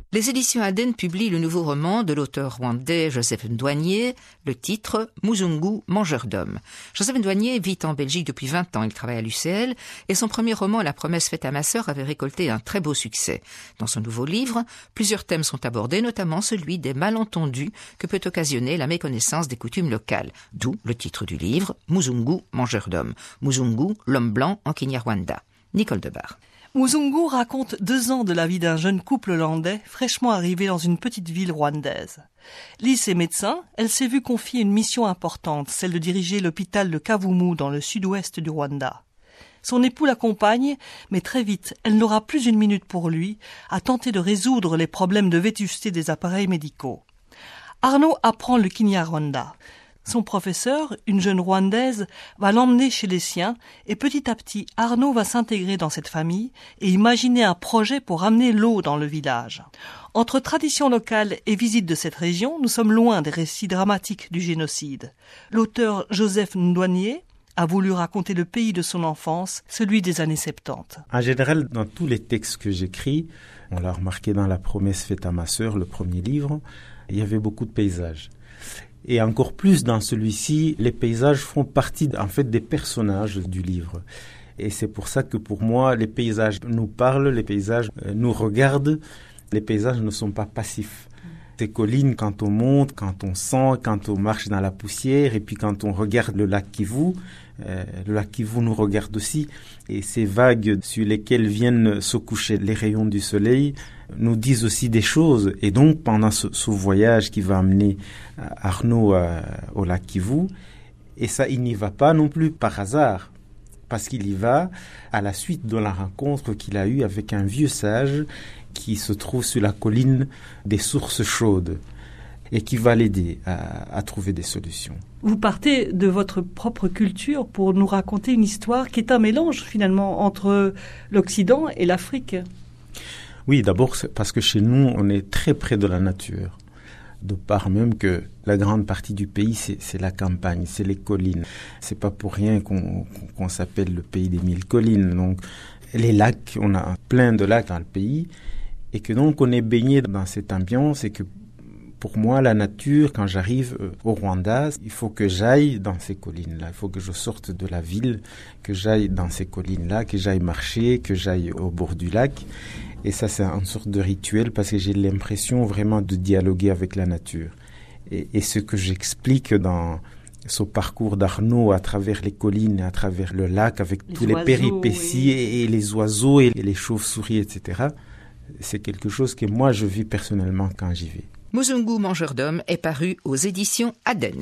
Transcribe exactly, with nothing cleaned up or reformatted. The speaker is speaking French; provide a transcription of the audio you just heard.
Les éditions Aden publient le nouveau roman de l'auteur rwandais Joseph Ndouanier, le titre « Muzungu, mangeur d'hommes ». Joseph Ndouanier vit en Belgique depuis vingt ans, il travaille à l'U C L et son premier roman « La promesse faite à ma sœur » avait récolté un très beau succès. Dans son nouveau livre, plusieurs thèmes sont abordés, notamment celui des malentendus que peut occasionner la méconnaissance des coutumes locales. D'où le titre du livre « Muzungu, mangeur d'hommes ». Muzungu, l'homme blanc en Kinyarwanda. Nicole Debar. Muzungu raconte deux ans de la vie d'un jeune couple hollandais fraîchement arrivé dans une petite ville rwandaise. Lys est médecin, elle s'est vue confier une mission importante, celle de diriger l'hôpital de Kavumu dans le sud-ouest du Rwanda. Son époux l'accompagne, mais très vite, elle n'aura plus une minute pour lui à tenter de résoudre les problèmes de vétusté des appareils médicaux. Arnaud apprend le Kinyarwanda. Son professeur, une jeune Rwandaise, va l'emmener chez les siens et petit à petit, Arnaud va s'intégrer dans cette famille et imaginer un projet pour ramener l'eau dans le village. Entre tradition locale et visite de cette région, nous sommes loin des récits dramatiques du génocide. L'auteur Joseph Ndouanier a voulu raconter le pays de son enfance, celui des années soixante-dix. En général, dans tous les textes que j'écris, on l'a remarqué dans La promesse faite à ma sœur, le premier livre, il y avait beaucoup de paysages. Et encore plus dans celui-ci, les paysages font partie en fait des personnages du livre. Et c'est pour ça que pour moi, les paysages nous parlent, les paysages nous regardent. Les paysages ne sont pas passifs. Ces collines, quand on monte, quand on sent, quand on marche dans la poussière, et puis quand on regarde le lac Kivu, euh, le lac Kivu nous regarde aussi. Et ces vagues sur lesquelles viennent se coucher les rayons du soleil nous disent aussi des choses. Et donc, pendant ce, ce voyage qui va amener Arnaud euh, au lac Kivu, et ça, il n'y va pas non plus par hasard, parce qu'il y va à la suite de la rencontre qu'il a eue avec un vieux sage qui se trouve sur la colline des sources chaudes et qui va l'aider à, à trouver des solutions. Vous partez de votre propre culture pour nous raconter une histoire qui est un mélange finalement entre l'Occident et l'Afrique. Oui, d'abord parce que chez nous, on est très près de la nature. De part même que la grande partie du pays, c'est, c'est la campagne, c'est les collines. C'est pas pour rien qu'on, qu'on s'appelle le pays des mille collines. Donc, les lacs, on a plein de lacs dans le pays. Et que donc, on est baigné dans cette ambiance et que pour moi, la nature, quand j'arrive au Rwanda, il faut que j'aille dans ces collines-là. Il faut que je sorte de la ville, que j'aille dans ces collines-là, que j'aille marcher, que j'aille au bord du lac. Et ça, c'est une sorte de rituel parce que j'ai l'impression vraiment de dialoguer avec la nature. Et, et ce que j'explique dans ce parcours d'Arnaud à travers les collines, à travers le lac, avec les tous les péripéties et... et les oiseaux et les chauves-souris, et cetera, c'est quelque chose que moi, je vis personnellement quand j'y vais. Muzungu, mangeur d'hommes est paru aux éditions Aden.